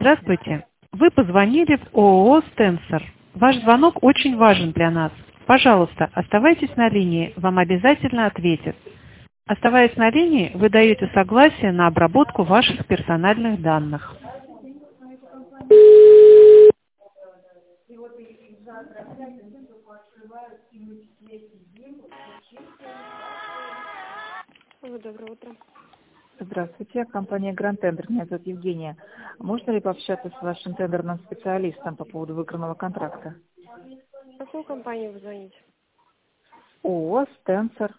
Здравствуйте. Вы позвонили в ООО «Стенсор». Ваш звонок очень важен для нас. Пожалуйста, оставайтесь на линии, вам обязательно ответят. Оставаясь на линии, вы даете согласие на обработку ваших персональных данных. Доброе утро. Здравствуйте, компания Grand Tender, меня зовут Евгения. Можно ли пообщаться с вашим тендерным специалистом по поводу выигранного контракта? В какую компанию вы звоните? ООО «Стенсор».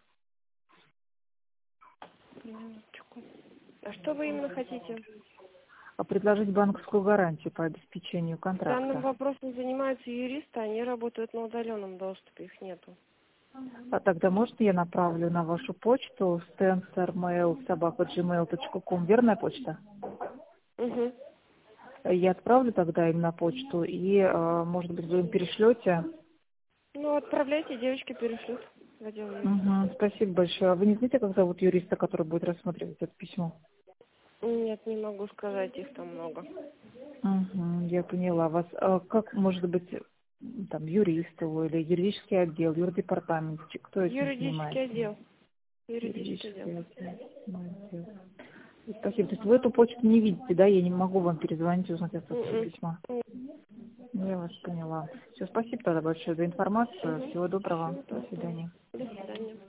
Минуточку. А что вы именно хотите? Предложить банковскую гарантию по обеспечению Данным контракта. вопросом занимаются юристы, они работают на удаленном доступе, их нету. А тогда можно я направлю на вашу почту stensormail@gmail.com, верная почта? Угу. Я отправлю тогда им на почту и, может быть, вы им перешлете. Ну, отправляйте, девочки перешлют в отдел юристов. Угу, спасибо большое. А вы не знаете, как зовут юриста, который будет рассматривать это письмо? Нет, не могу сказать, их там много. Угу, я поняла вас. А как, может быть, там, юристовый или юридический отдел, юрдепартамент, кто этим Юридический занимается? отдел. Юридический Юридический отдел. отдел. Молодец. Спасибо. То есть вы эту почту не видите, да? Я не могу вам перезвонить и узнать отсутствие письма. Ну, я вас поняла. Все, спасибо тогда большое за информацию. Угу. Всего доброго. Всего До доброго. свидания. До свидания.